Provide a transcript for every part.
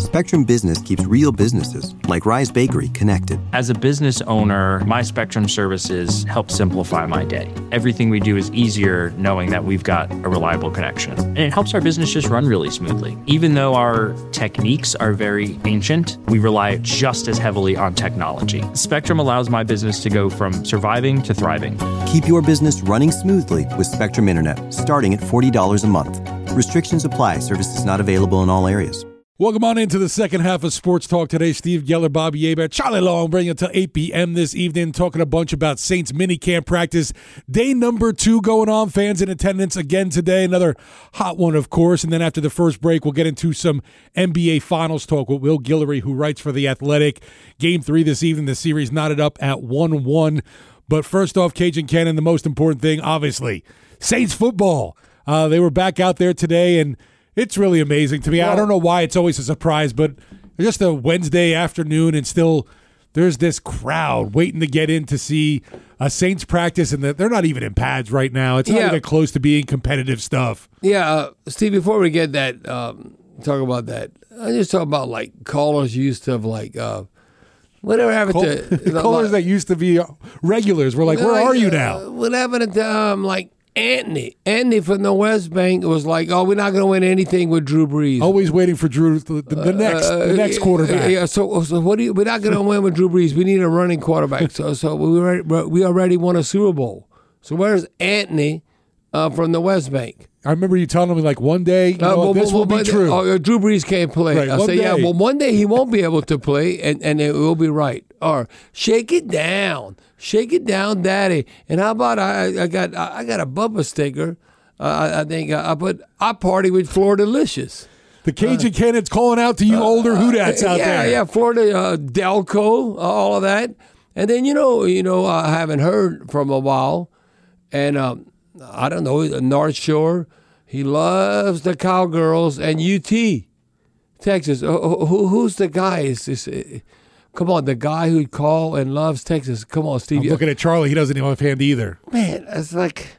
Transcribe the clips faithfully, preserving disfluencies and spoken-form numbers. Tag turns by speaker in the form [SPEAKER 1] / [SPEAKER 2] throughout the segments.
[SPEAKER 1] Spectrum Business keeps real businesses, like Rise Bakery, connected.
[SPEAKER 2] As a business owner, my Spectrum services help simplify my day. Everything we do is easier knowing that we've got a reliable connection. And it helps our business just run really smoothly. Even though our techniques are very ancient, we rely just as heavily on technology. Spectrum allows my business to go from surviving to thriving.
[SPEAKER 1] Keep your business running smoothly with Spectrum Internet, starting at forty dollars a month. Restrictions apply. Services not available in all areas.
[SPEAKER 3] Welcome on into the second half of Sports Talk today. Steve Geller, Bobby Hebert, Charlie Long bringing it till eight p.m. this evening, talking a bunch about Saints minicamp practice. Day number two going on. Fans in attendance again today. Another hot one, of course. And then after the first break, we'll get into some N B A Finals talk with Will Guillory, who writes for The Athletic. Game three this evening. The series knotted up at one one. But first off, Cajun Cannon, the most important thing, obviously, Saints football. Uh, they were back out there today, and it's really amazing to me. Well, I don't know why it's always a surprise, but just a Wednesday afternoon and still there's this crowd waiting to get in to see a Saints practice, and they're not even in pads right now. It's not yeah. even close to being competitive stuff.
[SPEAKER 4] Yeah, uh, Steve, before we get that, um, talk about that, I just talk about like callers used to have like, uh, whatever happened
[SPEAKER 3] Call-
[SPEAKER 4] to
[SPEAKER 3] callers like, that used to be regulars. We're like, where
[SPEAKER 4] like,
[SPEAKER 3] are you now?
[SPEAKER 4] Uh, what happened to um, like, Anthony. Anthony from the West Bank was like, oh, we're not going to win anything with Drew Brees.
[SPEAKER 3] Always waiting for Drew, the, the, the next uh, the next quarterback.
[SPEAKER 4] Yeah, so, so what do you, we're not going to win with Drew Brees. We need a running quarterback. So so we already, we already won a Super Bowl. So where's Anthony uh, from the West Bank?
[SPEAKER 3] I remember you telling me, like, one day, you know, uh, well, this well, will well, be true.
[SPEAKER 4] Oh, Drew Brees can't play.
[SPEAKER 3] Right,
[SPEAKER 4] I say, day. yeah, well, one day he won't be able to play, and, and it will be right. Or shake it down. Shake it down, Daddy. And how about I, I got I got a Bubba sticker. Uh, I, I think I put I party with Florida-licious.
[SPEAKER 3] The Cajun uh, Cannon's calling out to you uh, older Hoodats out
[SPEAKER 4] yeah,
[SPEAKER 3] there.
[SPEAKER 4] Yeah, yeah, Florida, uh, Delco, all of that. And then, you know, you know, I haven't heard from a while. And um, I don't know, North Shore, he loves the Cowgirls, and U T, Texas. Uh, who, who's the guy? Is this... Uh, Come on, the guy who call and loves Texas. Come on, Steve.
[SPEAKER 3] I'm looking at Charlie. He doesn't even have hand either.
[SPEAKER 4] Man, it's like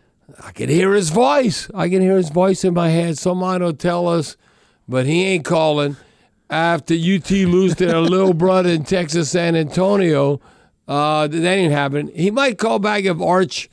[SPEAKER 4] I can hear his voice. I can hear his voice in my head. Someone will tell us, but he ain't calling. After U T lose to their little brother in Texas, San Antonio, uh, that ain't happening. He might call back if Arch,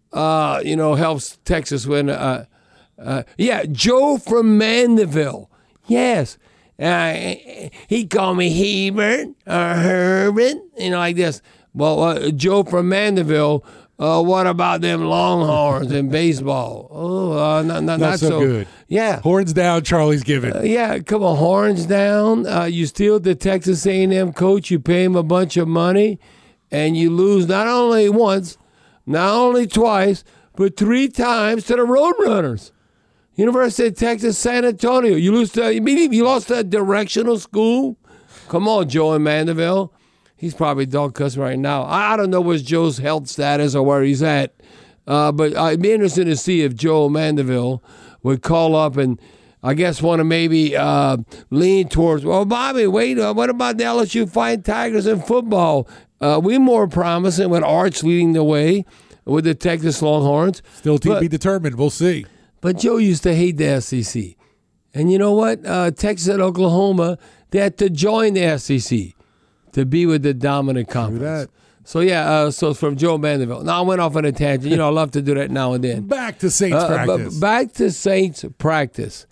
[SPEAKER 4] uh, you know, helps Texas win. Uh, uh, yeah, Joe from Mandeville. Yes. Uh, he called me Hebert or Herbert, you know, like this. Well, uh, Joe from Mandeville, uh, what about them Longhorns in baseball? Oh, uh, not, not, not
[SPEAKER 3] so,
[SPEAKER 4] so
[SPEAKER 3] good.
[SPEAKER 4] Yeah.
[SPEAKER 3] Horns down, Charlie's giving.
[SPEAKER 4] Uh, yeah, come on, horns down. Uh, you steal the Texas A and M coach, you pay him a bunch of money, and you lose not only once, not only twice, but three times to the Roadrunners. University of Texas, San Antonio. You lose to, you mean you lost to directional school? Come on, Joe in Mandeville. He's probably dog cussing right now. I, I don't know what's Joe's health status or where he's at. Uh, but I'd be interested to see if Joe Mandeville would call up and I guess want to maybe uh, lean towards, well, Bobby, wait, uh, what about the L S U Fighting Tigers in football? Uh, we're more promising with Arch leading the way with the Texas Longhorns.
[SPEAKER 3] Still to but, be determined. We'll see.
[SPEAKER 4] But Joe used to hate the S E C. And you know what? Uh, Texas and Oklahoma, they had to join the S E C to be with the dominant conference. So, yeah, uh, so from Joe Mandeville. Now, I went off on a tangent. You know, I love to do that now and then.
[SPEAKER 3] Back to Saints uh, practice.
[SPEAKER 4] Back to Saints practice.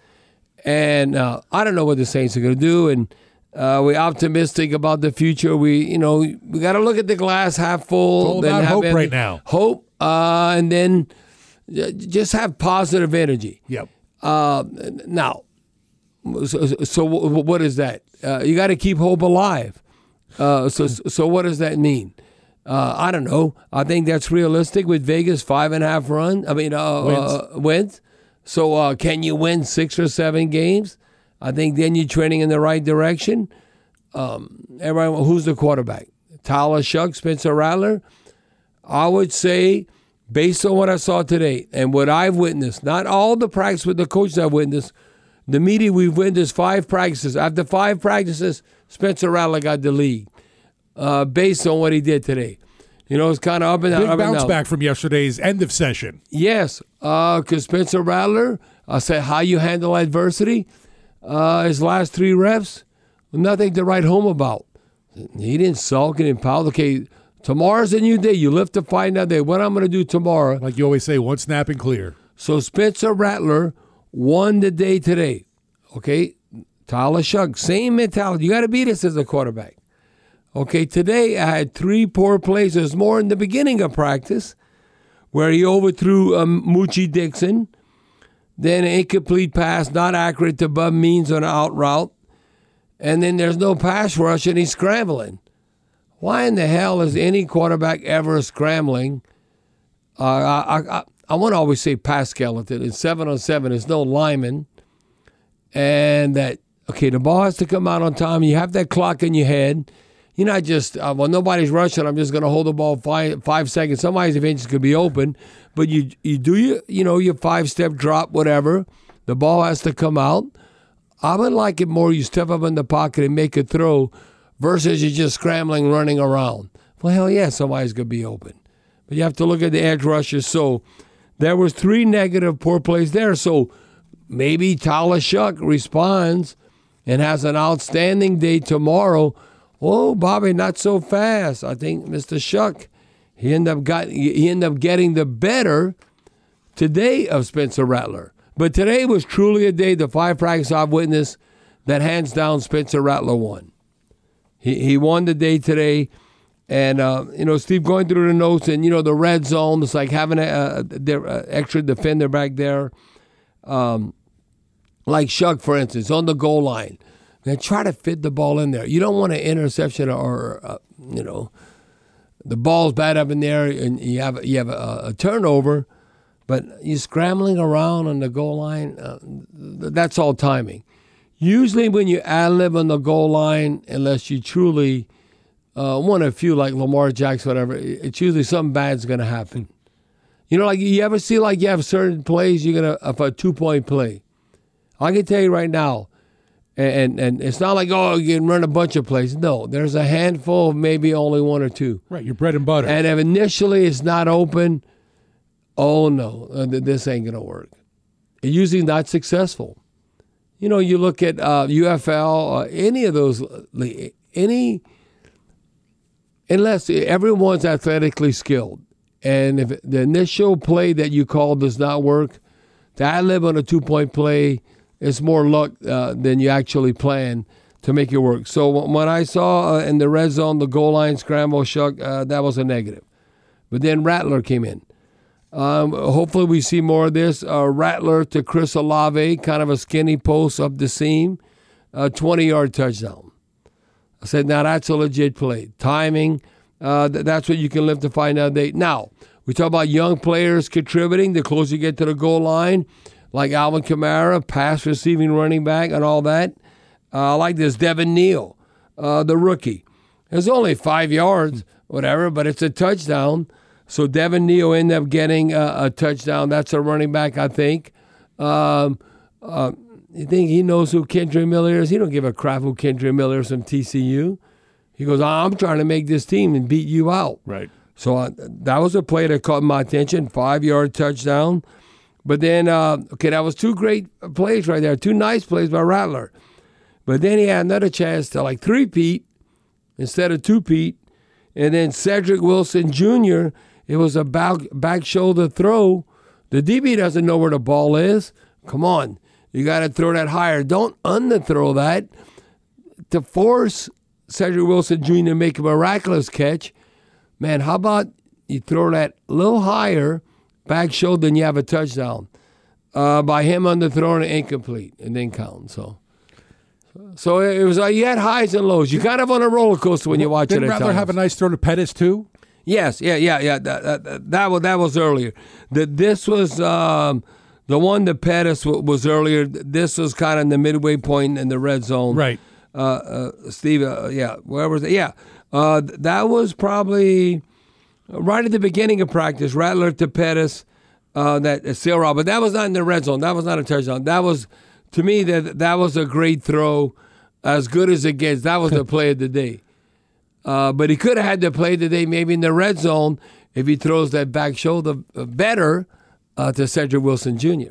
[SPEAKER 4] And uh, I don't know what the Saints are going to do. And uh, we're optimistic about the future. We, you know, we got to look at the glass half full.
[SPEAKER 3] It's all about hope right now.
[SPEAKER 4] Hope. Uh, and then... Just have positive energy.
[SPEAKER 3] Yep.
[SPEAKER 4] Uh, now, so, so what is that? Uh, you got to keep hope alive. Uh, so, so what does that mean? Uh, I don't know. I think that's realistic with Vegas five and a half run. I mean, uh, wins. Uh, wins. So, uh, can you win six or seven games? I think then you're trending in the right direction. Um, everyone, who's the quarterback? Tyler Shuck, Spencer Rattler. I would say. Based on what I saw today and what I've witnessed, not all the practice with the coaches I've witnessed, the media we've witnessed five practices. After five practices, Spencer Rattler got the league uh, based on what he did today. You know, it's kind of up and down.
[SPEAKER 3] Big
[SPEAKER 4] up
[SPEAKER 3] bounce
[SPEAKER 4] and down.
[SPEAKER 3] back from yesterday's end of session.
[SPEAKER 4] Yes, because uh, Spencer Rattler, I said how you handle adversity. uh, his last three reps, nothing to write home about. He didn't sulk and didn't pout. Okay, tomorrow's a new day. You live to find out day. What I'm going to do tomorrow.
[SPEAKER 3] Like you always say, one snap and clear.
[SPEAKER 4] So Spencer Rattler won the day today. Okay, Tyler Shough, same mentality. You got to beat us as a quarterback. Okay, today I had three poor plays. There's more in the beginning of practice where he overthrew um, Moochie Dixon. Then an incomplete pass, not accurate to Bub Means on an out route. And then there's no pass rush and he's scrambling. Why in the hell is any quarterback ever scrambling? Uh, I, I, I want to always say pass skeleton. It's seven on seven. There's no lineman. And that, okay, the ball has to come out on time. You have that clock in your head. You're not just, uh, well, nobody's rushing. I'm just going to hold the ball five five seconds. Somebody's eventually going to be open. But you you do your, you know, your five-step drop, whatever. The ball has to come out. I would like it more you step up in the pocket and make a throw versus you just scrambling, running around. Well, hell yeah, somebody's going to be open. But you have to look at the edge rushers. So there was three negative poor plays there. So maybe Tyler Shough responds and has an outstanding day tomorrow. Oh, Bobby, not so fast. I think Mister Shough, he ended up got he ended up getting the better today of Spencer Rattler. But today was truly a day, the five practices I've witnessed, that hands down Spencer Rattler won. He he won the day today. And, uh, you know, Steve, going through the notes and, you know, the red zone, it's like having an extra defender back there. Um, like Shough, for instance, on the goal line. Now try to fit the ball in there. You don't want an interception or, uh, you know, the ball's bad up in there and you have you have a, a turnover, but you're scrambling around on the goal line. Uh, that's all timing. Usually when you ad-lib on the goal line, unless you truly uh, one of a few like Lamar Jackson, whatever, it's usually something bad's going to happen. You know, like you ever see like you have certain plays, you're going to, for a two-point play. I can tell you right now, And and it's not like, oh, you can run a bunch of plays. No, there's a handful of maybe only one or two.
[SPEAKER 3] Right, your bread and butter.
[SPEAKER 4] And if initially it's not open, oh, no, this ain't going to work. It's usually not successful. You know, you look at uh, U F L, uh, any of those, any, unless everyone's athletically skilled. And if the initial play that you call does not work, to ad-lib on a two-point play, it's more luck uh, than you actually plan to make it work. So when I saw uh, in the red zone the goal line scramble, Shough, uh, that was a negative. But then Rattler came in. Um, hopefully we see more of this. Uh, Rattler to Chris Olave, kind of a skinny post up the seam, a twenty-yard touchdown. I said, now that's a legit play. Timing, uh, th- that's what you can live to find out. They, now, we talk about young players contributing. The closer you get to the goal line, like Alvin Kamara, pass receiving running back and all that. Uh, I like this Devin Neal, uh, the rookie. It's only five yards, whatever, but it's a touchdown. So Devin Neal ended up getting a, a touchdown. That's a running back, I think. Um, uh, you think he knows who Kendra Miller is? He don't give a crap who Kendra Miller is from T C U. He goes, I'm trying to make this team and beat you out.
[SPEAKER 3] Right.
[SPEAKER 4] So uh, that was a play that caught my attention, five-yard touchdown. But then, uh, okay, that was two great plays right there, two nice plays by Rattler. But then he had another chance to like three-peat instead of two-peat. And then Cedric Wilson Junior, it was a back, back shoulder throw. The D B doesn't know where the ball is. Come on, you got to throw that higher. Don't underthrow that to force Cedric Wilson Junior to make a miraculous catch. Man, how about you throw that a little higher, back shoulder, and you have a touchdown. Uh, by him underthrowing it incomplete and then count. So so it was like you had highs and lows. You kind of on a roller coaster when you watch
[SPEAKER 3] Didn't
[SPEAKER 4] it at
[SPEAKER 3] Rattler
[SPEAKER 4] times.
[SPEAKER 3] have a nice throw to Pettis too?
[SPEAKER 4] Yes, yeah, yeah, yeah. That, that, that, was, that was earlier. The, this was um, the one that Pettis w- was earlier. This was kind of in the midway point in the red zone.
[SPEAKER 3] Right.
[SPEAKER 4] Uh, uh, Steve, uh, yeah, where was it? Yeah. Uh, that was probably right at the beginning of practice, Rattler to Pettis, uh, that uh, sail route. But that was not in the red zone. That was not a touchdown. That was, to me, that that was a great throw, as good as it gets. That was the play of the day. Uh, but he could have had the play of the day maybe in the red zone if he throws that back shoulder better uh, to Cedric Wilson Junior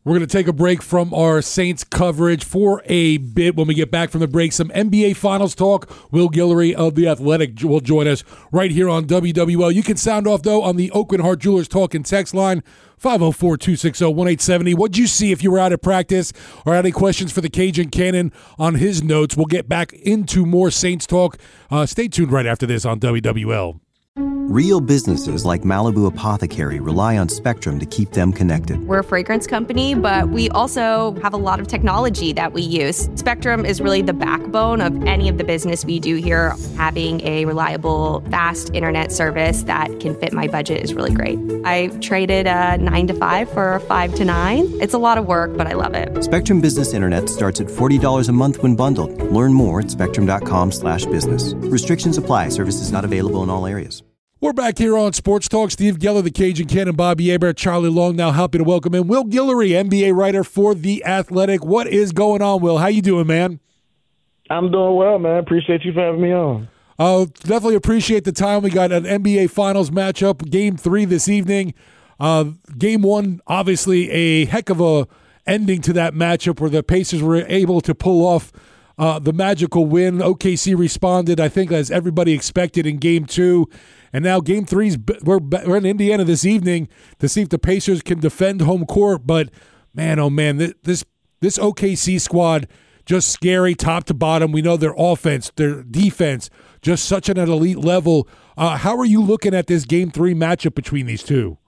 [SPEAKER 3] We're going to take a break from our Saints coverage for a bit. When we get back from the break, some N B A Finals talk. Will Guillory of The Athletic will join us right here on W W L. You can sound off, though, on the Oakland Heart Jewelers Talk and Text line, five oh four, two six oh, one eight seven oh. What'd you see if you were out at practice or had any questions for the Cajun Cannon on his notes? We'll get back into more Saints talk. Uh, stay tuned right after this on W W L.
[SPEAKER 1] Real businesses like Malibu Apothecary rely on Spectrum to keep them connected.
[SPEAKER 5] We're a fragrance company, but we also have a lot of technology that we use. Spectrum is really the backbone of any of the business we do here. Having a reliable, fast internet service that can fit my budget is really great. I traded a nine to five for a five to nine. It's a lot of work, but I love it.
[SPEAKER 1] Spectrum Business Internet starts at forty dollars a month when bundled. Learn more at spectrum.com slash business. Restrictions apply. Services not available in all areas.
[SPEAKER 3] We're back here on Sports Talk. Steve Geller, the Cajun Cannon, Bobby Hebert, Charlie Long. Now happy to welcome in Will Guillory, N B A writer for The Athletic. What is going on, Will? How you doing, man?
[SPEAKER 6] I'm doing well, man. Appreciate you for having me on.
[SPEAKER 3] Uh, definitely appreciate the time. We got an N B A Finals matchup, Game three this evening. Uh, game one, obviously a heck of a ending to that matchup where the Pacers were able to pull off uh, the magical win. O K C responded, I think, as everybody expected in Game two. And now Game Three's we're we're in Indiana this evening to see if the Pacers can defend home court. But man, oh man, this this O K C squad just scary top to bottom. We know their offense, their defense, just such an elite level. Uh, how are you looking at this Game Three matchup between these two?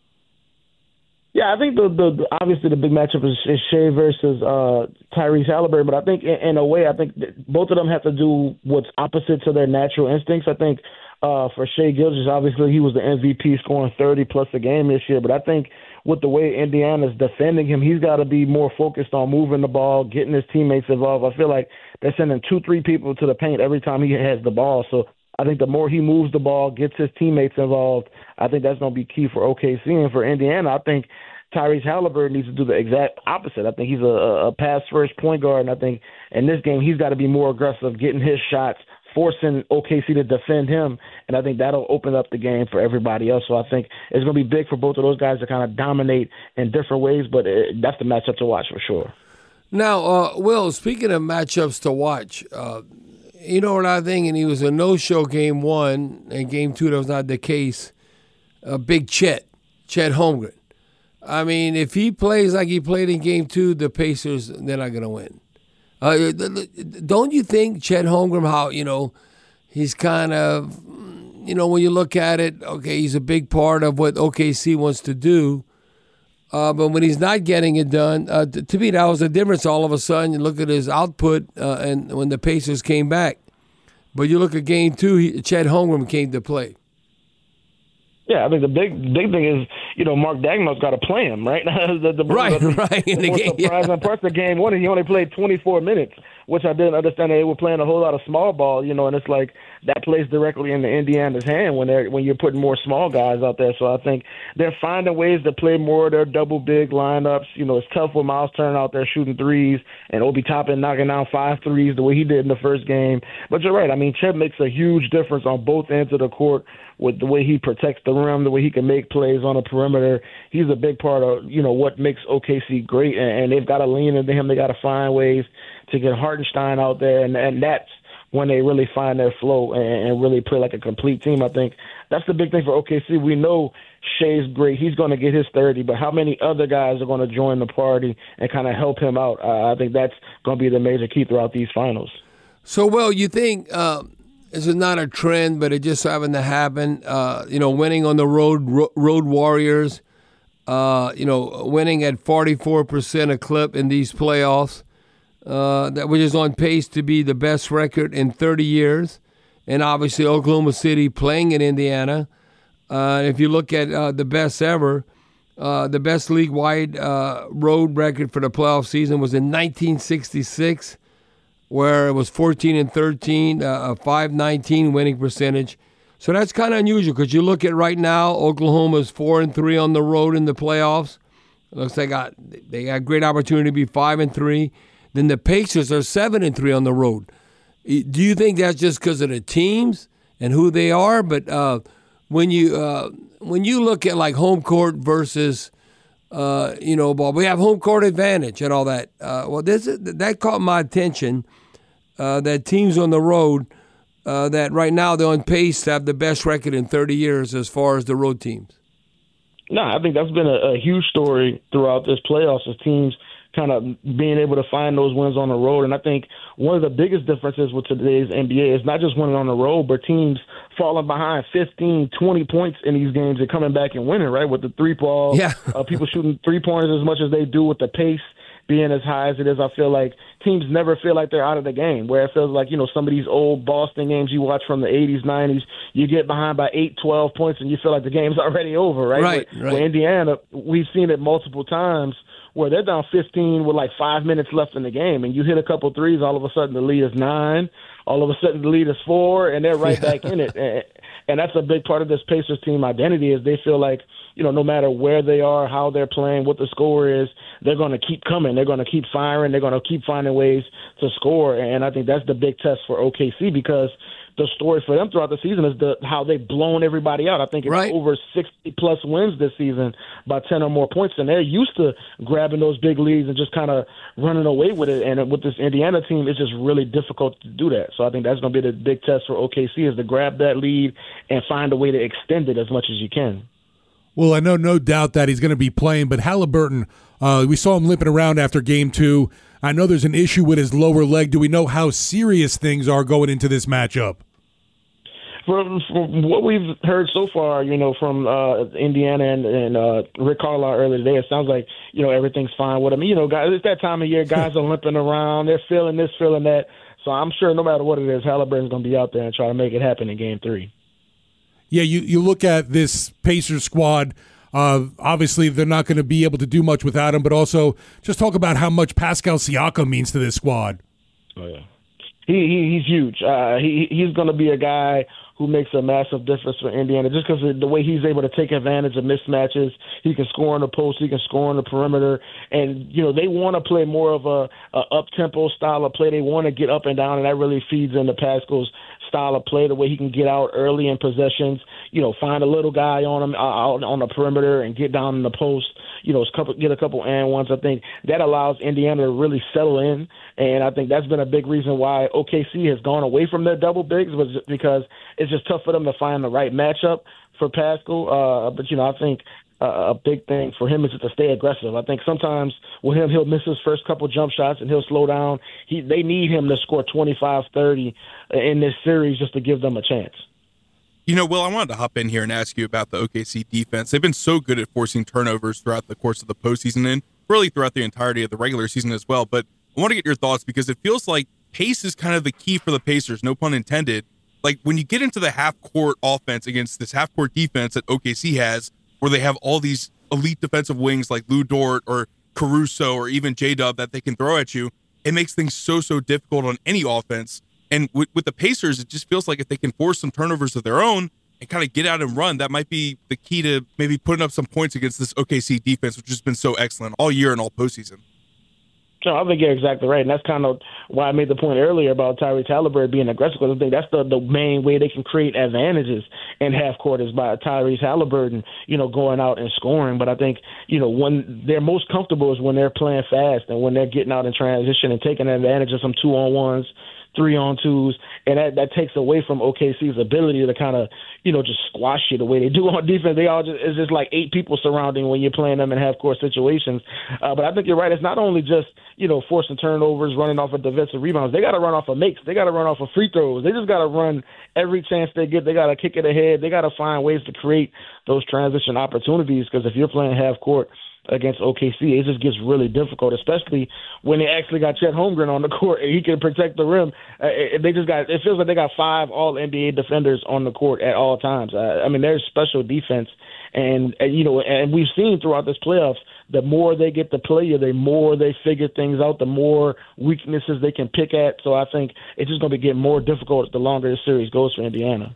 [SPEAKER 6] Yeah, I think the, the obviously the big matchup is, is Shea versus uh, Tyrese Halliburton, but I think in, in a way, I think both of them have to do what's opposite to their natural instincts. I think. Uh, for Shea Gilgeous, obviously he was the M V P, scoring thirty plus a game this year. But I think with the way Indiana's defending him, he's got to be more focused on moving the ball, getting his teammates involved. I feel like they're sending two, three people to the paint every time he has the ball. So I think the more he moves the ball, gets his teammates involved, I think that's going to be key for O K C. And for Indiana, I think Tyrese Halliburton needs to do the exact opposite. I think he's a, a pass-first point guard, and I think in this game he's got to be more aggressive, getting his shots, forcing O K C to defend him, and I think that'll open up the game for everybody else. So I think it's going to be big for both of those guys to kind of dominate in different ways, but it, that's the matchup to watch for sure.
[SPEAKER 4] Now, uh, Will, speaking of matchups to watch, uh, you know what I think, and he was a no-show game one, and game two that was not the case, uh, Big Chet, Chet Holmgren. I mean, if he plays like he played in game two, the Pacers, they're not going to win. Uh, don't you think Chet Holmgren, how, you know, he's kind of, you know, when you look at it, okay, he's a big part of what O K C wants to do, uh, but when he's not getting it done, uh, to, to me, that was the difference all of a sudden. You look at his output uh, and when the Pacers came back. But you look at game two, he, Chet Holmgren came to play.
[SPEAKER 6] Yeah, I think the big big thing is, you know, Mark Daigneault's got to play him, right? the, the,
[SPEAKER 4] right,
[SPEAKER 6] the,
[SPEAKER 4] right.
[SPEAKER 6] The,
[SPEAKER 4] in
[SPEAKER 6] the
[SPEAKER 4] the game,
[SPEAKER 6] surprising
[SPEAKER 4] yeah.
[SPEAKER 6] part of game one, he only played twenty-four minutes, which I didn't understand. They were playing a whole lot of small ball, you know, and it's like that plays directly into Indiana's hand when they're when you're putting more small guys out there. So I think they're finding ways to play more of their double big lineups. You know, it's tough with Miles Turner out there shooting threes and Obi Toppin knocking down five threes the way he did in the first game. But you're right. I mean, Chet makes a huge difference on both ends of the court with the way he protects the rim, the way he can make plays on the perimeter. He's a big part of, you know, what makes O K C great, and, and they've got to lean into him. They got to find ways to get Hartenstein out there, and, and that's when they really find their flow and, and really play like a complete team. I think that's the big thing for O K C. We know Shea's great. He's going to get his thirty, but how many other guys are going to join the party and kind of help him out? Uh, I think that's going to be the major key throughout these finals.
[SPEAKER 4] So, well, you think um, this is not a trend, but it just happened to happen. Uh, you know, winning on the road, ro- road Warriors, uh, you know, winning at forty-four percent a clip in these playoffs, uh, that which is on pace to be the best record in thirty years. And obviously Oklahoma City playing in Indiana. Uh, if you look at uh, the best ever, uh, the best league-wide uh, road record for the playoff season was in nineteen sixty-six, where it was fourteen and thirteen, uh, a five nineteen winning percentage. So that's kind of unusual because you look at right now, Oklahoma's four and three on the road in the playoffs. Looks like they got they got a great opportunity to be five and three. Then the Pacers are seven and three on the road. Do you think that's just because of the teams and who they are? But uh, when you uh, when you look at like home court versus uh, you know, ball. We have home court advantage and all that. Uh, well, this is, that caught my attention. Uh, that teams on the road, uh, that right now they're on pace to have the best record in thirty years as far as the road teams.
[SPEAKER 6] No, I think that's been a, a huge story throughout this playoffs, as teams kind of being able to find those wins on the road. And I think one of the biggest differences with today's N B A is not just winning on the road, but teams falling behind fifteen, twenty points in these games and coming back and winning, right, with the three ball,
[SPEAKER 4] yeah.
[SPEAKER 6] uh, people shooting three-pointers as much as they do, with the pace being as high as it is. I feel like teams never feel like they're out of the game, where it feels like, you know, some of these old Boston games you watch from the eighties, nineties, you get behind by eight, twelve points and you feel like the game's already over, right?
[SPEAKER 4] Right,
[SPEAKER 6] with,
[SPEAKER 4] right.
[SPEAKER 6] with Indiana, we've seen it multiple times where they're down fifteen with like five minutes left in the game, and you hit a couple threes, all of a sudden the lead is nine, all of a sudden the lead is four, and they're right back in it. And, and that's a big part of this Pacers team identity, is they feel like, you know, no matter where they are, how they're playing, what the score is, they're going to keep coming. They're going to keep firing. They're going to keep finding ways to score. And I think that's the big test for O K C, because the story for them throughout the season is the how they've blown everybody out. I think it's
[SPEAKER 4] right.
[SPEAKER 6] over sixty-plus wins this season by ten or more points, and they're used to grabbing those big leads and just kind of running away with it. And with this Indiana team, it's just really difficult to do that. So I think that's going to be the big test for O K C, is to grab that lead and find a way to extend it as much as you can.
[SPEAKER 3] Well, I know no doubt that he's going to be playing, but Halliburton, uh, we saw him limping around after game two. I know there's an issue with his lower leg. Do we know how serious things are going into this matchup?
[SPEAKER 6] From, from what we've heard so far, you know, from uh, Indiana and, and uh, Rick Carlisle earlier today, it sounds like, you know, everything's fine with him. You know, guys, it's that time of year. Guys are limping around. They're feeling this, feeling that. So I'm sure no matter what it is, Halliburton's going to be out there and try to make it happen in game three.
[SPEAKER 3] Yeah, you, you look at this Pacers squad. Uh, obviously, they're not going to be able to do much without him, but also just talk about how much Pascal Siakam means to this squad.
[SPEAKER 6] Oh, yeah. He, he He's huge. Uh, he He's going to be a guy who makes a massive difference for Indiana, just because of the way he's able to take advantage of mismatches. He can score on the post, he can score on the perimeter, and you know they want to play more of a, a up-tempo style of play. They want to get up and down, and that really feeds into Pascal's style of play, the way he can get out early in possessions, you know, find a little guy on him uh, out on the perimeter and get down in the post, you know, get a couple and ones. I think that allows Indiana to really settle in, and I think that's been a big reason why O K C has gone away from their double bigs, was because it's just tough for them to find the right matchup for Pascal. Uh, but, you know, I think uh, a big thing for him is to stay aggressive. I think sometimes with him, he'll miss his first couple jump shots and he'll slow down. He They need him to score twenty-five, thirty in this series just to give them a chance.
[SPEAKER 7] You know, Will, I wanted to hop in here and ask you about the O K C defense. They've been so good at forcing turnovers throughout the course of the postseason and really throughout the entirety of the regular season as well. But I want to get your thoughts, because it feels like pace is kind of the key for the Pacers, no pun intended. Like, when you get into the half-court offense against this half-court defense that O K C has, where they have all these elite defensive wings like Lou Dort or Caruso or even J-Dub that they can throw at you, it makes things so, so difficult on any offense. And with, with the Pacers, it just feels like if they can force some turnovers of their own and kind of get out and run, that might be the key to maybe putting up some points against this O K C defense, which has been so excellent all year and all postseason.
[SPEAKER 6] No, I think you're exactly right, and that's kind of why I made the point earlier about Tyrese Halliburton being aggressive, because I think that's the, the main way they can create advantages in half court is by Tyrese Halliburton, you know, going out and scoring. But I think, you know, when they're most comfortable is when they're playing fast and when they're getting out in transition and taking advantage of some two-on-ones, three-on-twos, and that, that takes away from O K C's ability to kind of, you know, just squash you the way they do on defense. They all just, it's just like eight people surrounding when you're playing them in half-court situations. Uh, but I think you're right. It's not only just, you know, forcing turnovers, running off of defensive rebounds. They got to run off of makes. They got to run off of free throws. They just got to run every chance they get. They got to kick it ahead. They got to find ways to create those transition opportunities, because if you're playing half-court against O K C, it just gets really difficult, especially when they actually got Chet Holmgren on the court and he can protect the rim. Uh, they just got, it feels like they got five all N B A defenders on the court at all times. Uh, I mean, there's special defense, and, and you know, and we've seen throughout this playoffs, the more they get to play you, the more they figure things out, the more weaknesses they can pick at. So I think it's just going to be getting more difficult the longer this series goes for Indiana.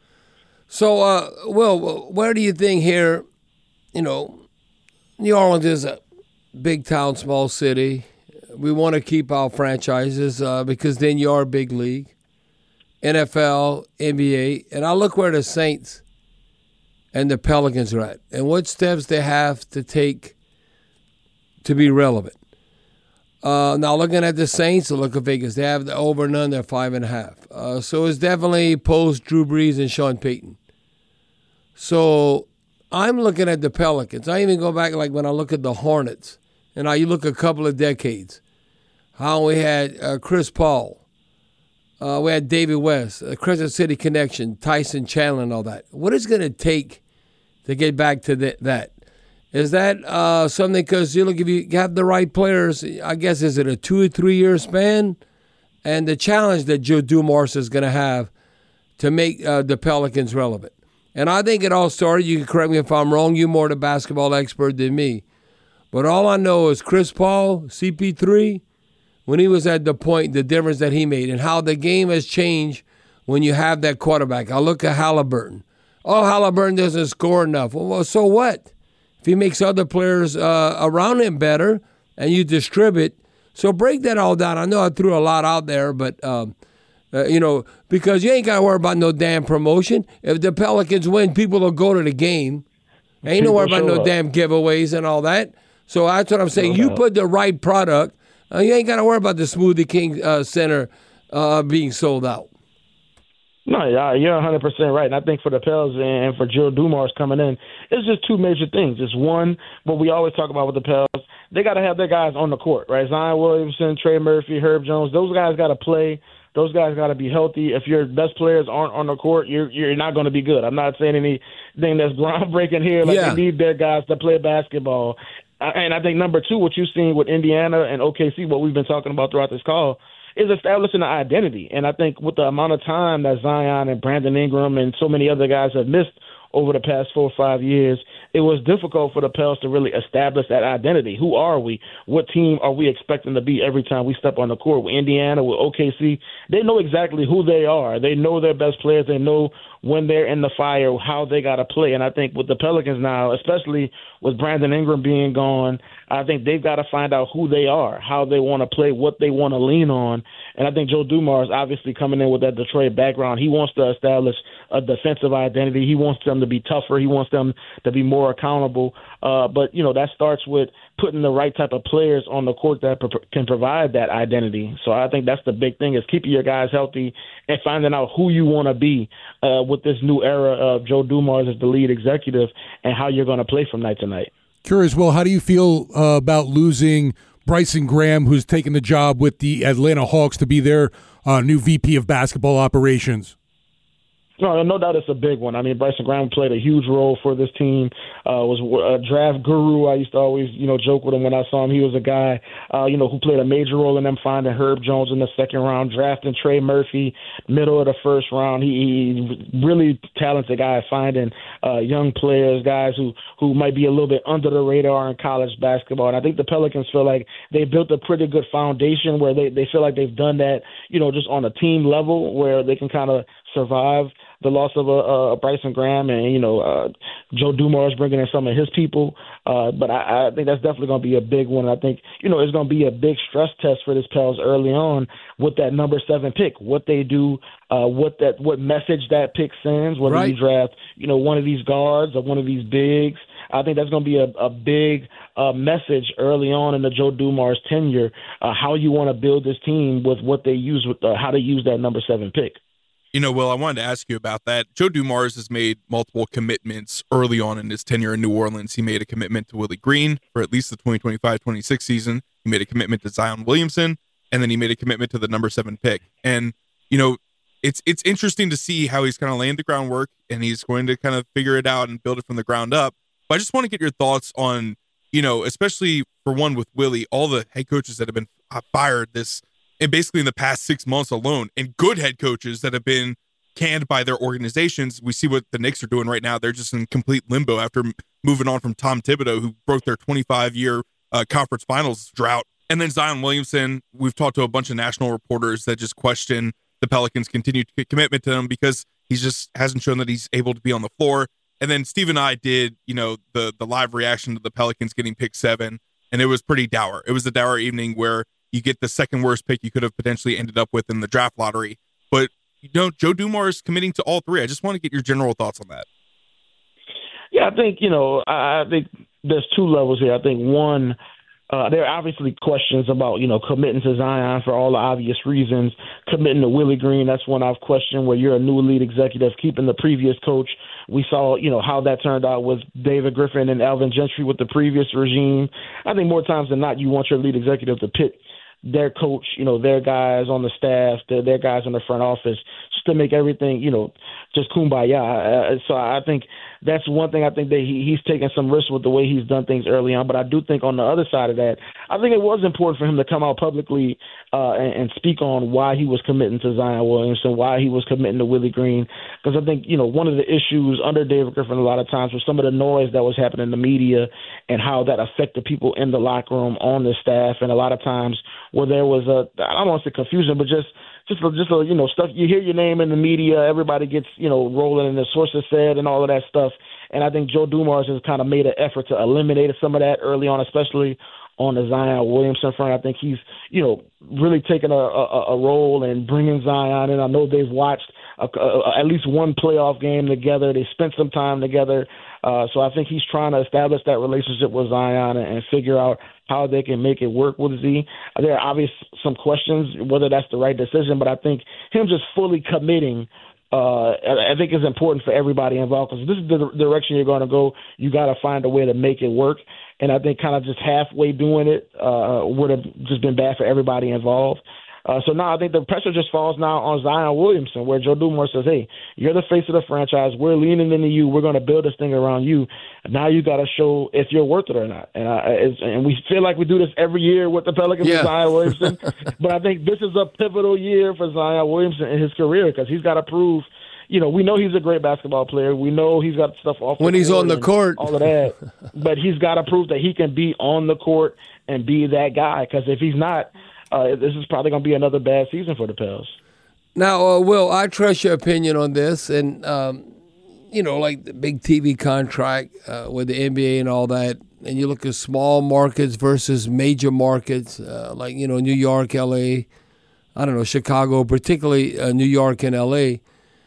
[SPEAKER 4] So, uh, Will, where do you think here, you know, New Orleans is a big town, small city. We want to keep our franchises uh, because then you are a big league. N F L, N B A. And I look where the Saints and the Pelicans are at and what steps they have to take to be relevant. Uh, now, looking at the Saints, look at Vegas. They have the over and under five and a half. Uh, so it's definitely post Drew Brees and Sean Payton. So I'm looking at the Pelicans. I even go back like when I look at the Hornets, and I you look a couple of decades, how we had uh, Chris Paul, uh, we had David West, uh, Crescent City Connection, Tyson Chandler, and all that. What is it going to take to get back to the, that? Is that uh, something, because you look, if you have the right players, I guess, is it a two or three year span? And the challenge that Joe Dumars is going to have to make uh, the Pelicans relevant. And I think it all started, you can correct me if I'm wrong, you're more the basketball expert than me. But all I know is Chris Paul, C P three, when he was at the point, the difference that he made and how the game has changed when you have that quarterback. I look at Halliburton. Oh, Halliburton doesn't score enough. Well, so what? If he makes other players uh, around him better and you distribute. So break that all down. I know I threw a lot out there, but, um, uh, you know, because you ain't got to worry about no damn promotion. If the Pelicans win, people will go to the game. Ain't no worry about no damn giveaways and all that. So that's what I'm saying. You put the right product. Uh, you ain't got to worry about the Smoothie King uh, Center uh, being sold out.
[SPEAKER 6] No, yeah, you're one hundred percent right. And I think for the Pels and for Joe Dumars coming in, it's just two major things. It's one, what we always talk about with the Pels, they got to have their guys on the court, right? Zion Williamson, Trey Murphy, Herb Jones, those guys got to play. Those guys got to be healthy. If your best players aren't on the court, you're you're not going to be good. I'm not saying anything that's groundbreaking here. Like,
[SPEAKER 4] yeah.
[SPEAKER 6] They need their guys to play basketball. And I think number two, what you've seen with Indiana and O K C, what we've been talking about throughout this call, is establishing an identity. And I think with the amount of time that Zion and Brandon Ingram and so many other guys have missed over the past four or five years, it was difficult for the Pels to really establish that identity. Who are we? What team are we expecting to be every time we step on the court? With Indiana, with O K C, they know exactly who they are. They know their best players. They know when they're in the fire, how they got to play. And I think with the Pelicans now, especially with Brandon Ingram being gone, I think they've got to find out who they are, how they want to play, what they want to lean on. And I think Joe Dumars, obviously coming in with that Detroit background, he wants to establish a defensive identity. He wants them to be tougher. He wants them to be more accountable. Uh, but, you know, that starts with putting the right type of players on the court that pro- can provide that identity. So I think that's the big thing, is keeping your guys healthy and finding out who you want to be uh, with this new era of Joe Dumars as the lead executive and how you're going to play from night to night.
[SPEAKER 3] Curious, Will, how do you feel uh, about losing Bryson Graham, who's taken the job with the Atlanta Hawks to be their uh, new V P of basketball operations?
[SPEAKER 6] No, no doubt it's a big one. I mean, Bryson Graham played a huge role for this team, uh, was a draft guru. I used to always, you know, joke with him when I saw him. He was a guy, uh, you know, who played a major role in them finding Herb Jones in the second round, drafting Trey Murphy middle of the first round. He, he really talented guy at finding uh, young players, guys who, who might be a little bit under the radar in college basketball. And I think the Pelicans feel like they built a pretty good foundation where they, they feel like they've done that, you know, just on a team level where they can kind of survive the loss of a, a Bryson Graham and, you know, uh, Joe Dumars bringing in some of his people. Uh, but I, I think that's definitely going to be a big one. I think, you know, it's going to be a big stress test for this Pels early on with that number seven pick, what they do, uh, what that, what message that pick sends, whether
[SPEAKER 4] right.
[SPEAKER 6] you draft, you know, one of these guards or one of these bigs. I think that's going to be a, a big uh, message early on in the Joe Dumars tenure, uh, how you want to build this team with what they use, with uh, how to use that number seven pick.
[SPEAKER 7] You know, Will, I wanted to ask you about that. Joe Dumars has made multiple commitments early on in his tenure in New Orleans. He made a commitment to Willie Green for at least the twenty twenty-five twenty-six season. He made a commitment to Zion Williamson, and then he made a commitment to the number seven pick. And, you know, it's it's interesting to see how he's kind of laying the groundwork, and he's going to kind of figure it out and build it from the ground up. But I just want to get your thoughts on, you know, especially for one with Willie, all the head coaches that have been fired this and basically in the past six months alone, and good head coaches that have been canned by their organizations. We see what the Knicks are doing right now. They're just in complete limbo after moving on from Tom Thibodeau, who broke their twenty-five year uh, conference finals drought. And then Zion Williamson, we've talked to a bunch of national reporters that just question the Pelicans' continued commitment to him because he just hasn't shown that he's able to be on the floor. And then Steve and I did, you know, the the live reaction to the Pelicans getting pick seven, and it was pretty dour. It was a dour evening where you get the second worst pick you could have potentially ended up with in the draft lottery. But, you know, Joe Dumars is committing to all three. I just want to get your general thoughts on that.
[SPEAKER 6] Yeah, I think, you know, I think there's two levels here. I think one, Uh, there are obviously questions about, you know, committing to Zion for all the obvious reasons. Committing to Willie Green, that's one I've questioned, where you're a new lead executive, keeping the previous coach. We saw, you know, how that turned out with David Griffin and Alvin Gentry with the previous regime. I think more times than not, you want your lead executive to pit their coach, you know, their guys on the staff, their, their guys in the front office, just to make everything, you know, just kumbaya. Uh, so I think that's one thing. I think that he, he's taken some risks with the way he's done things early on. But I do think on the other side of that, I think it was important for him to come out publicly uh, and, and speak on why he was committing to Zion Williamson, why he was committing to Willie Green. Because I think, you know, one of the issues under David Griffin a lot of times was some of the noise that was happening in the media and how that affected people in the locker room, on the staff, and a lot of times where there was a, I don't want to say confusion, but just Just, just a, you know, stuff. You hear your name in the media, everybody gets, you know, rolling, and the sources said, and all of that stuff. And I think Joe Dumars has kind of made an effort to eliminate some of that early on, especially on the Zion Williamson front. I think he's, you know, really taken a, a, a role in bringing Zion in. I know they've watched a, a, at least one playoff game together. They spent some time together. Uh, so I think he's trying to establish that relationship with Zion and, and figure out how they can make it work with Z. There are obvious some questions whether that's the right decision, but I think him just fully committing, uh, I think is important for everybody involved, because this is the direction you're going to go. You got to find a way to make it work. And I think kind of just halfway doing it uh, would have just been bad for everybody involved. Uh, so now I think the pressure just falls now on Zion Williamson, where Joe Dumars says, hey, you're the face of the franchise. We're leaning into you. We're going to build this thing around you. Now you got to show if you're worth it or not. And I, it's, and we feel like we do this every year with the Pelicans yeah. and Zion Williamson. But I think this is a pivotal year for Zion Williamson in his career, because he's got to prove, you know, we know he's a great basketball player. We know he's got stuff off
[SPEAKER 4] when
[SPEAKER 6] the
[SPEAKER 4] he's on the court,
[SPEAKER 6] all of that. But he's got to prove that he can be on the court and be that guy, because if he's not, Uh, this is probably going to be another bad season for the Pels.
[SPEAKER 4] Now, uh, Will, I trust your opinion on this. And, um, you know, like the big T V contract uh, with the N B A and all that, and you look at small markets versus major markets, uh, like, you know, New York, L A, I don't know, Chicago, particularly uh, New York and L A.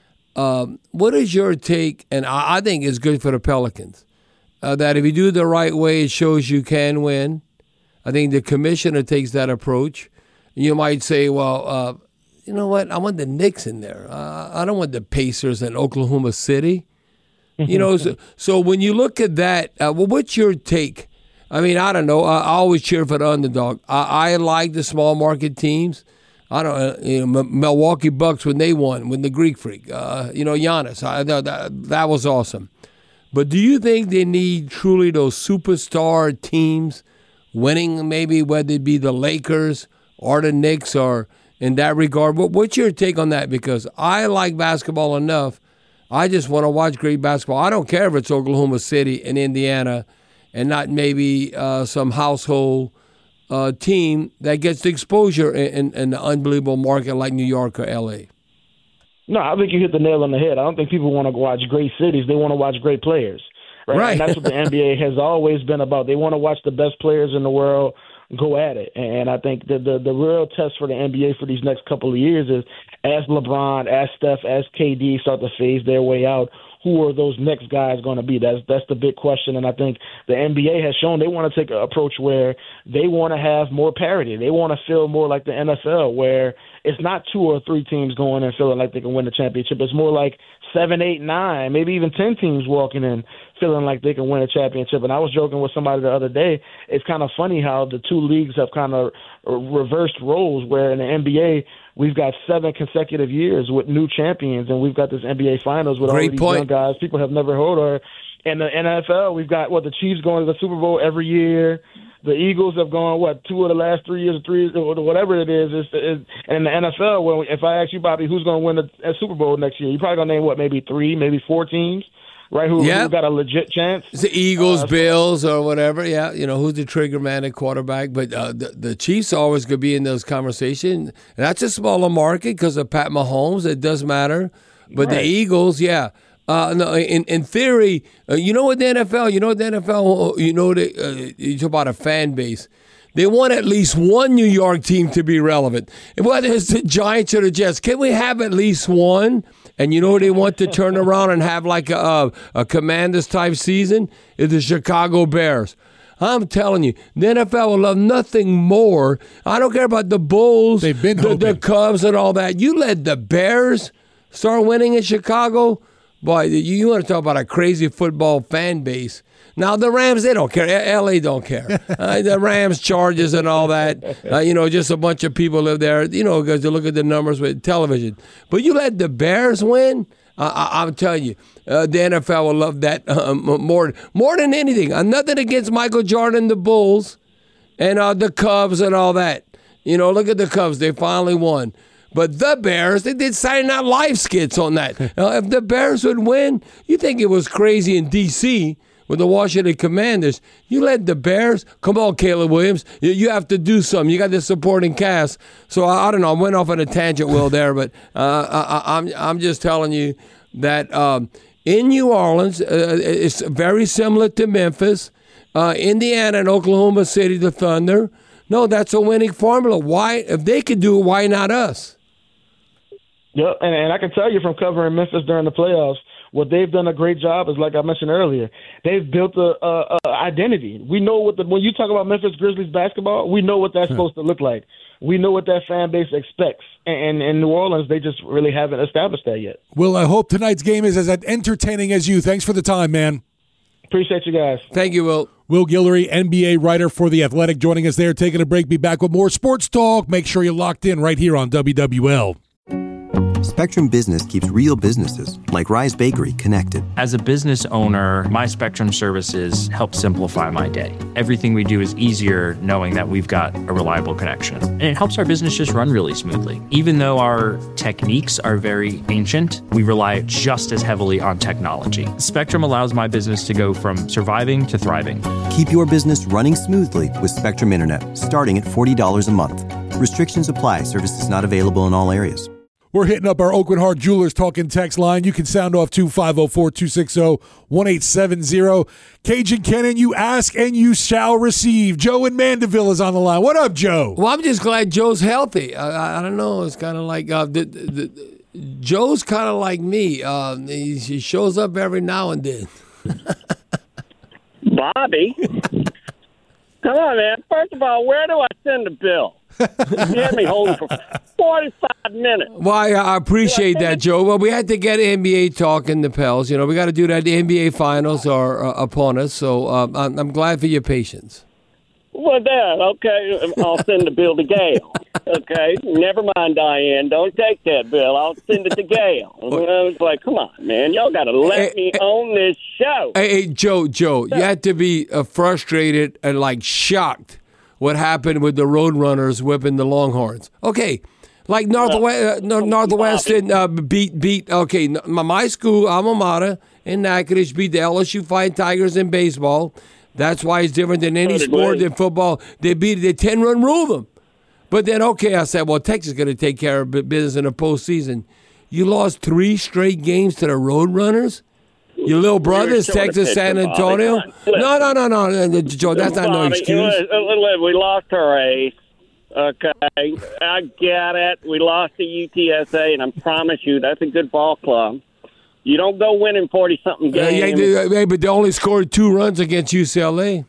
[SPEAKER 4] Um, what is your take? And I, I think it's good for the Pelicans, uh, that if you do it the right way, it shows you can win. I think the commissioner takes that approach. You might say, well, uh, you know what? I want the Knicks in there. Uh, I don't want the Pacers in Oklahoma City. You know, so, so when you look at that, uh, well, what's your take? I mean, I don't know. I, I always cheer for the underdog. I, I like the small market teams. I don't know, you know, M- Milwaukee Bucks when they won, when the Greek Freak, uh, you know, Giannis. I, that, that was awesome. But do you think they need truly those superstar teams winning, maybe whether it be the Lakers or the Knicks, or in that regard? What, what's your take on that? Because I like basketball enough. I just want to watch great basketball. I don't care if it's Oklahoma City and Indiana and not maybe uh, some household uh, team that gets the exposure in, in, in an unbelievable market like New York or L A.
[SPEAKER 6] No, I think you hit the nail on the head. I don't think people want to watch great cities. They want to watch great players. Right?
[SPEAKER 4] Right.
[SPEAKER 6] And that's what the N B A has always been about. They want to watch the best players in the world go at it. And I think the, the the real test for the N B A for these next couple of years is, as LeBron, as Steph, as K D start to phase their way out, who are those next guys going to be? That's that's the big question. And I think the N B A has shown they want to take an approach where they want to have more parity. They want to feel more like the N F L, where it's not two or three teams going and feeling like they can win the championship. It's more like seven, eight, nine, maybe even ten teams walking in feeling like they can win a championship. And I was joking with somebody the other day. It's kind of funny how the two leagues have kind of reversed roles, where in the N B A we've got seven consecutive years with new champions, and we've got this N B A Finals with
[SPEAKER 4] Great
[SPEAKER 6] all these
[SPEAKER 4] point.
[SPEAKER 6] young guys people have never heard of. And the N F L, we've got, what, the Chiefs going to the Super Bowl every year. The Eagles have gone, what, two of the last three years, or three, or whatever it is. It's, it's, and in the N F L, well, if I ask you, Bobby, who's going to win the Super Bowl next year, you're probably going to name, what, maybe three, maybe four teams, right, who,
[SPEAKER 4] yep.
[SPEAKER 6] who got a legit chance.
[SPEAKER 4] It's the Eagles,
[SPEAKER 6] uh,
[SPEAKER 4] Bills, or whatever. Yeah, you know, who's the trigger man at quarterback. But uh, the, the Chiefs are always going to be in those conversations. And that's a smaller market because of Pat Mahomes. It does matter. But right. the Eagles, yeah. Uh, no, in in theory, uh, you know what the N F L, you know what the N F L, you know, the, uh, you talk about a fan base. They want at least one New York team to be relevant. Whether it's the Giants or the Jets, can we have at least one? And you know they want to turn around and have like a, a, a Commanders-type season? Is the Chicago Bears. I'm telling you, the N F L will love nothing more. I don't care about the Bulls,
[SPEAKER 3] They've been
[SPEAKER 4] the, the
[SPEAKER 3] hoping.
[SPEAKER 4] Cubs, and all that. You let the Bears start winning in Chicago. Boy, you, you want to talk about a crazy football fan base. Now, the Rams, they don't care. L A don't care. Uh, the Rams, Chargers, and all that. Uh, you know, just a bunch of people live there, you know, because they look at the numbers with television. But you let the Bears win? Uh, I, I'm telling you, uh, the N F L will love that um, more, more than anything. Uh, nothing against Michael Jordan, the Bulls, and uh, the Cubs and all that. You know, look at the Cubs. They finally won. But the Bears, they did Saturday Night Live skits on that. Uh, if the Bears would win, you think it was crazy in D C with the Washington Commanders. You let the Bears, come on, Caleb Williams, you, you have to do something. You got the supporting cast. So I, I don't know. I went off on a tangent, Will, there, but uh, I, I'm I'm just telling you that um, in New Orleans, uh, it's very similar to Memphis, uh, Indiana, and Oklahoma City, the Thunder. No, that's a winning formula. Why, if they could do it, why not us?
[SPEAKER 6] Yeah, and, and I can tell you from covering Memphis during the playoffs, what they've done a great job is, like I mentioned earlier, they've built a, a, a identity. We know what the when you talk about Memphis Grizzlies basketball, we know what that's
[SPEAKER 3] Hmm.
[SPEAKER 6] supposed to look like. We know what that fan base expects. And in New Orleans, they just really haven't established that yet.
[SPEAKER 3] Will, I hope tonight's game is as entertaining as you. Thanks for the time, man.
[SPEAKER 6] Appreciate you guys.
[SPEAKER 4] Thank you, Will.
[SPEAKER 3] Will Guillory, N B A writer for The Athletic, joining us there. Taking a break. Be back with more sports talk. Make sure you're locked in right here on W W L.
[SPEAKER 1] Spectrum Business keeps real businesses, like Rise Bakery, connected.
[SPEAKER 2] As a business owner, my Spectrum services help simplify my day. Everything we do is easier knowing that we've got a reliable connection. And it helps our business just run really smoothly. Even though our techniques are very ancient, we rely just as heavily on technology. Spectrum allows my business to go from surviving to thriving.
[SPEAKER 1] Keep your business running smoothly with Spectrum Internet, starting at forty dollars a month. Restrictions apply. Services not available in all areas.
[SPEAKER 3] We're hitting up our Oakland Heart Jewelers talking text line. You can sound off to five oh four, two six oh, one eight seven oh. Cajun Cannon, you ask and you shall receive. Joe in Mandeville is on the line. What up, Joe?
[SPEAKER 4] Well, I'm just glad Joe's healthy. I, I don't know. It's kind of like uh, the, the, the, Joe's kind of like me. Uh, he, he shows up every now and then.
[SPEAKER 8] Bobby, come on, man. First of all, where do I send the bill? You had me holding for forty-five minutes.
[SPEAKER 4] Well, I, I appreciate that, Joe. Well, we had to get N B A talk in the Pels. You know, we got to do that. The N B A finals are uh, upon us, so uh, I'm, I'm glad for your patience.
[SPEAKER 8] Well, then, okay, I'll send the bill to Gail. Okay, never mind, Diane. Don't take that bill. I'll send it to Gail. I was like, come on, man. Y'all got to let
[SPEAKER 4] Hey,
[SPEAKER 8] me
[SPEAKER 4] hey,
[SPEAKER 8] own this show.
[SPEAKER 4] Hey, hey Joe, Joe, you had to be uh, frustrated and like shocked what happened with the Roadrunners whipping the Longhorns. Okay, like Northwest, uh, Northwestern uh, beat beat. Okay, my, my school alma mater in Natchitoches beat the L S U Fighting Tigers in baseball. That's why it's different than any
[SPEAKER 8] So did
[SPEAKER 4] sport
[SPEAKER 8] we.
[SPEAKER 4] than football. They beat they ten run rule them. But then okay, I said, well, Texas is going to take care of bu- business in the postseason. You lost three straight games to the Roadrunners. Your little brothers,
[SPEAKER 8] short of
[SPEAKER 4] Texas, San
[SPEAKER 8] pitching, Bobby.
[SPEAKER 4] Antonio.
[SPEAKER 8] Come on,
[SPEAKER 4] No, no, no, no, no, no, Joe. That's not no
[SPEAKER 8] Bobby,
[SPEAKER 4] excuse.
[SPEAKER 8] uh, uh, We lost our ace. Okay, I get it. We lost to U T S A, and I promise you, that's a good ball club. You don't go winning forty-something
[SPEAKER 4] Uh, yeah,
[SPEAKER 8] games.
[SPEAKER 4] they- they- but they only scored two runs against U C L A.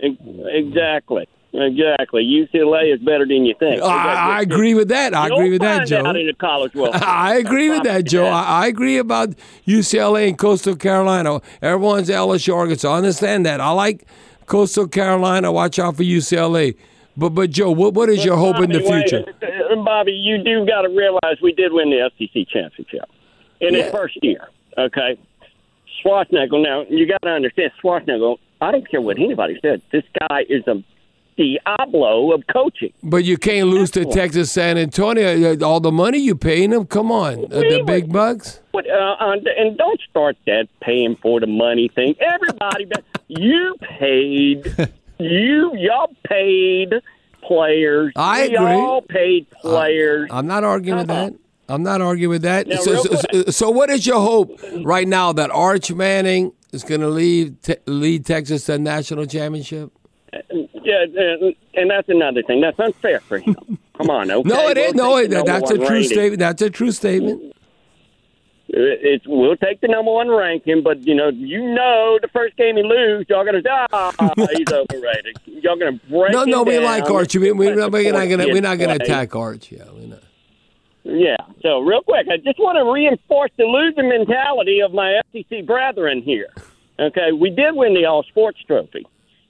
[SPEAKER 8] Exactly. Exactly. U C L A is better than you think.
[SPEAKER 4] I, I agree with that. I
[SPEAKER 8] You'll
[SPEAKER 4] agree with that,
[SPEAKER 8] find
[SPEAKER 4] Joe.
[SPEAKER 8] out in the College World Series.
[SPEAKER 4] I agree with that, Joe. I, I agree about U C L A and Coastal Carolina. Everyone's L S U, Arkansas. I understand that. I like Coastal Carolina. Watch out for U C L A. But, but Joe, what, what is your hope in the
[SPEAKER 8] Bobby, wait,
[SPEAKER 4] future?
[SPEAKER 8] uh, Bobby, you do got to realize we did win the S E C championship in
[SPEAKER 4] Yeah.
[SPEAKER 8] his first year. Okay, Schwarzenegger. Now you got to understand, Schwarzenegger. I don't care what anybody said. This guy is a Diablo of coaching.
[SPEAKER 4] But you can't lose to
[SPEAKER 8] Excellent.
[SPEAKER 4] Texas, San Antonio. All the money you paying them. Come on, uh, the big bucks.
[SPEAKER 8] What, uh, and and don't start that paying for the money thing. Everybody, you paid. You y'all paid players.
[SPEAKER 4] I
[SPEAKER 8] we
[SPEAKER 4] agree.
[SPEAKER 8] all paid players.
[SPEAKER 4] I'm not arguing with
[SPEAKER 8] Come
[SPEAKER 4] that.
[SPEAKER 8] on.
[SPEAKER 4] I'm not arguing with that.
[SPEAKER 8] Now,
[SPEAKER 4] So,
[SPEAKER 8] real
[SPEAKER 4] so, so, so what is your hope right now that Arch Manning is going to lead te- lead Texas to a national championship?
[SPEAKER 8] Yeah, and, and that's another thing. That's unfair for him. Come on, okay?
[SPEAKER 4] No, it
[SPEAKER 8] We'll
[SPEAKER 4] is. No,
[SPEAKER 8] take
[SPEAKER 4] it,
[SPEAKER 8] the number
[SPEAKER 4] that's a
[SPEAKER 8] one
[SPEAKER 4] true
[SPEAKER 8] rating.
[SPEAKER 4] statement. That's a true statement.
[SPEAKER 8] It's, we'll take the number one ranking, but, you know, you know the first game you lose, y'all going to die. He's overrated. Y'all going to break
[SPEAKER 4] No,
[SPEAKER 8] him
[SPEAKER 4] no, we
[SPEAKER 8] down.
[SPEAKER 4] like Archie. We, we, we're not going to we're not going to attack Archie. Yeah, we're not.
[SPEAKER 8] Yeah. So, real quick, I just want to reinforce the losing mentality of my S E C brethren here. Okay, we did win the All-Sports Trophy.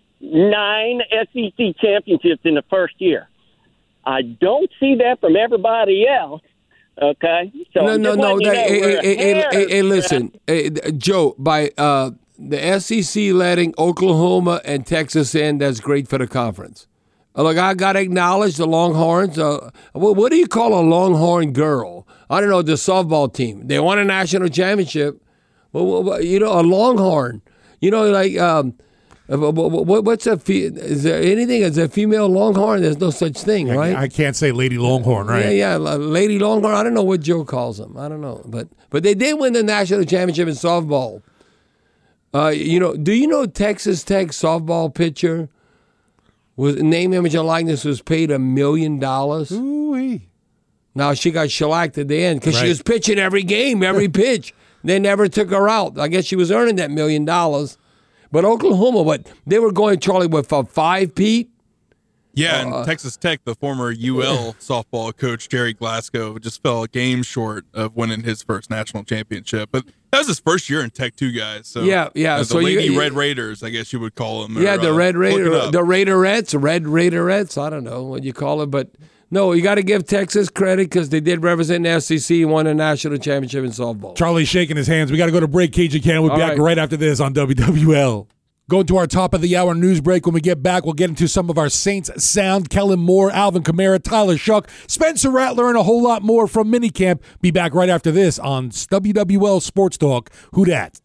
[SPEAKER 8] Nine S E C championships in the first year. I don't see that from everybody else. Okay, so
[SPEAKER 4] no, no, no.
[SPEAKER 8] You know,
[SPEAKER 4] hey, hey, hey, hey, hey, hey, listen,
[SPEAKER 8] hey,
[SPEAKER 4] Joe. By uh, the S E C letting Oklahoma and Texas in, that's great for the conference. Uh, look, I got to acknowledge the Longhorns. Uh, what, what do you call a Longhorn girl? I don't know. The softball team. They won a national championship. Well, well you know, a Longhorn. You know, like. Um, What's a fe- is there anything as a female Longhorn? There's no such thing, right?
[SPEAKER 3] I, I can't say Lady Longhorn, right?
[SPEAKER 4] Yeah, yeah, Lady Longhorn. I don't know what Joe calls them. I don't know, but but they did win the national championship in softball. Uh, you know, do you know Texas Tech softball pitcher was name, image, and likeness was paid a million dollars?
[SPEAKER 3] Ooh-wee.
[SPEAKER 4] Now she got shellacked at the end because
[SPEAKER 3] Right.
[SPEAKER 4] she was pitching every game, every pitch. They never took her out. I guess she was earning that million dollars. But Oklahoma, what they were going, Charlie, what for five, Pete?
[SPEAKER 7] Yeah,
[SPEAKER 4] Uh,
[SPEAKER 7] and Texas Tech, the former U L softball coach Jerry Glasgow, just fell a game short of winning his first national championship. But that was his first year in Tech, too, guys. So
[SPEAKER 4] Yeah, yeah,
[SPEAKER 7] uh, the
[SPEAKER 4] so you-
[SPEAKER 7] Lady
[SPEAKER 4] you-
[SPEAKER 7] Red Raiders, I guess you would call them.
[SPEAKER 4] Yeah,
[SPEAKER 7] or,
[SPEAKER 4] the
[SPEAKER 7] uh,
[SPEAKER 4] Red
[SPEAKER 7] look it
[SPEAKER 4] Raider,
[SPEAKER 7] up.
[SPEAKER 4] the Raiderettes, Red Raiderettes. I don't know what you call it, but no, you got to give Texas credit because they did represent the S E C and won a national championship in softball.
[SPEAKER 3] Charlie's shaking his hands. We got to go to break. Cajun Cannon. We'll be
[SPEAKER 4] All
[SPEAKER 3] back
[SPEAKER 4] right.
[SPEAKER 3] right after this on W W L. Going to our top of the hour news break. When we get back, we'll get into some of our Saints sound. Kellen Moore, Alvin Kamara, Tyler Shuck, Spencer Rattler, and a whole lot more from minicamp. Be back right after this on W W L Sports Talk. Who dat?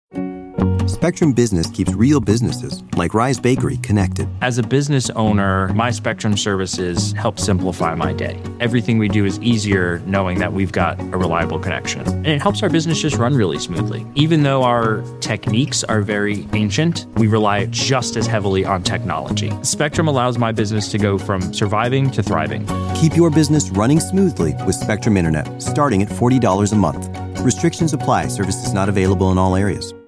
[SPEAKER 1] Spectrum Business keeps real businesses, like Rise Bakery, connected.
[SPEAKER 2] As a business owner, my Spectrum services help simplify my day. Everything we do is easier knowing that we've got a reliable connection. And it helps our business just run really smoothly. Even though our techniques are very ancient, we rely just as heavily on technology. Spectrum allows my business to go from surviving to thriving.
[SPEAKER 1] Keep your business running smoothly with Spectrum Internet, starting at forty dollars a month. Restrictions apply. Services not available in all areas.